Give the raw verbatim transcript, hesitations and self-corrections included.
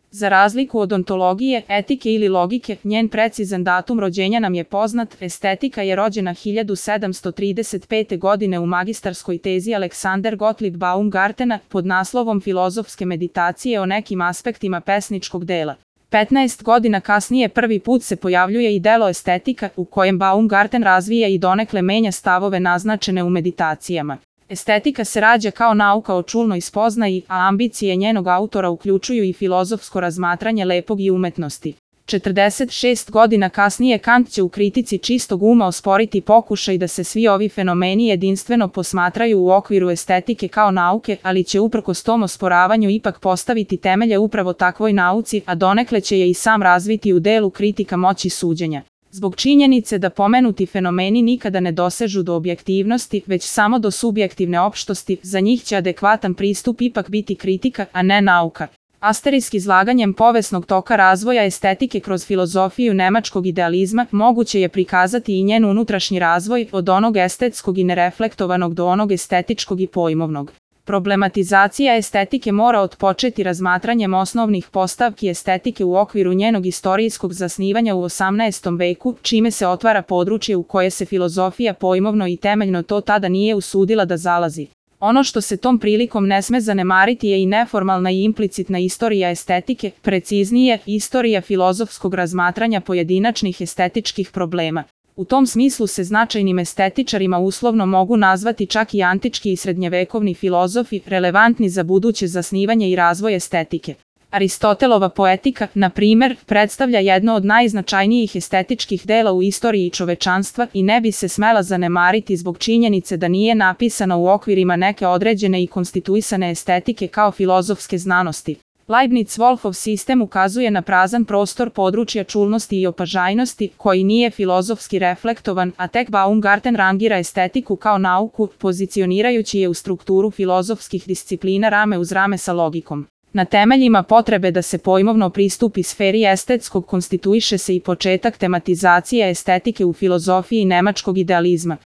Za razliku od ontologije, etike ili logike, njen precizan datum rođenja nam je poznat. Estetika je rođena hiljadu sedamsto trideset pete. godine u magistarskoj tezi Alexander Gottlieb Baumgartena pod naslovom Filozofske meditacije o nekim aspektima pesničkog dela. petnaest godina kasnije prvi put se pojavljuje i delo Estetika, u kojem Baumgarten razvija i donekle menja stavove naznačene u meditacijama. Estetika se rađa kao nauka o čulnoj spoznaji, a ambicije njenog autora uključuju i filozofsko razmatranje lepog i umetnosti. četrdeset šest godina kasnije Kant će u kritici čistog uma osporiti pokušaj da se svi ovi fenomeni jedinstveno posmatraju u okviru estetike kao nauke, ali će uprkos tom osporavanju ipak postaviti temelje upravo takvoj nauci, a donekle će je i sam razviti u delu Kritika moći suđenja. Zbog činjenice da pomenuti fenomeni nikada ne dosežu do objektivnosti, već samo do subjektivne opštosti, za njih će adekvatan pristup ipak biti kritika, a ne nauka. Asterisk izlaganjem povesnog toka razvoja estetike kroz filozofiju nemačkog idealizma moguće je prikazati i njen unutrašnji razvoj od onog estetskog i nereflektovanog do onog estetičkog i pojmovnog. Problematizacija estetike mora otpočeti razmatranjem osnovnih postavki estetike u okviru njenog istorijskog zasnivanja u osamnaestom veku, čime se otvara područje u koje se filozofija pojmovno i temeljno to tada nije usudila da zalazi. Ono što se tom prilikom ne sme zanemariti je i neformalna i implicitna istorija estetike, preciznije, istorija filozofskog razmatranja pojedinačnih estetičkih problema. U tom smislu se značajnim estetičarima uslovno mogu nazvati čak i antički i srednjevekovni filozofi, relevantni za buduće zasnivanje i razvoj estetike. Aristotelova poetika, na primer, predstavlja jedno od najznačajnijih estetičkih dela u istoriji čovečanstva i ne bi se smela zanemariti zbog činjenice da nije napisana u okvirima neke određene i konstituisane estetike kao filozofske znanosti. Leibniz-Wolfov sistem ukazuje na prazan prostor područja čulnosti i opažajnosti, koji nije filozofski reflektovan, a tek Baumgarten rangira estetiku kao nauku, pozicionirajući je u strukturu filozofskih disciplina rame uz rame sa logikom. Na temeljima potrebe da se pojmovno pristupi sferi estetskog konstituiše se i početak tematizacije estetike u filozofiji nemačkog idealizma.